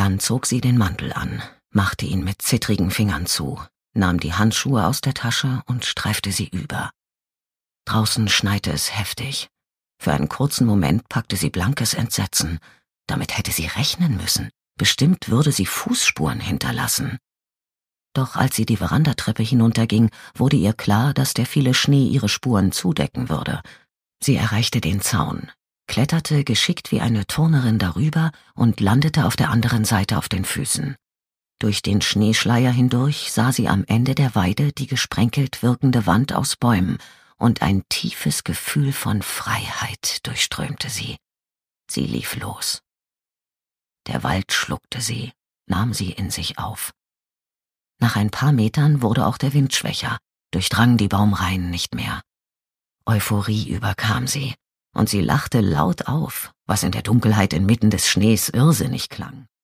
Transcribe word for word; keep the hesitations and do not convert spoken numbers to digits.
Dann zog sie den Mantel an, machte ihn mit zittrigen Fingern zu, nahm die Handschuhe aus der Tasche und streifte sie über. Draußen schneite es heftig. Für einen kurzen Moment packte sie blankes Entsetzen. Damit hätte sie rechnen müssen. Bestimmt würde sie Fußspuren hinterlassen. Doch als sie die Verandatreppe hinunterging, wurde ihr klar, dass der viele Schnee ihre Spuren zudecken würde. Sie erreichte den Zaun, kletterte geschickt wie eine Turnerin darüber und landete auf der anderen Seite auf den Füßen. Durch den Schneeschleier hindurch sah sie am Ende der Weide die gesprenkelt wirkende Wand aus Bäumen, und ein tiefes Gefühl von Freiheit durchströmte sie. Sie lief los. Der Wald schluckte sie, nahm sie in sich auf. Nach ein paar Metern wurde auch der Wind schwächer, durchdrang die Baumreihen nicht mehr. Euphorie überkam sie, und sie lachte laut auf, was in der Dunkelheit inmitten des Schnees irrsinnig klang.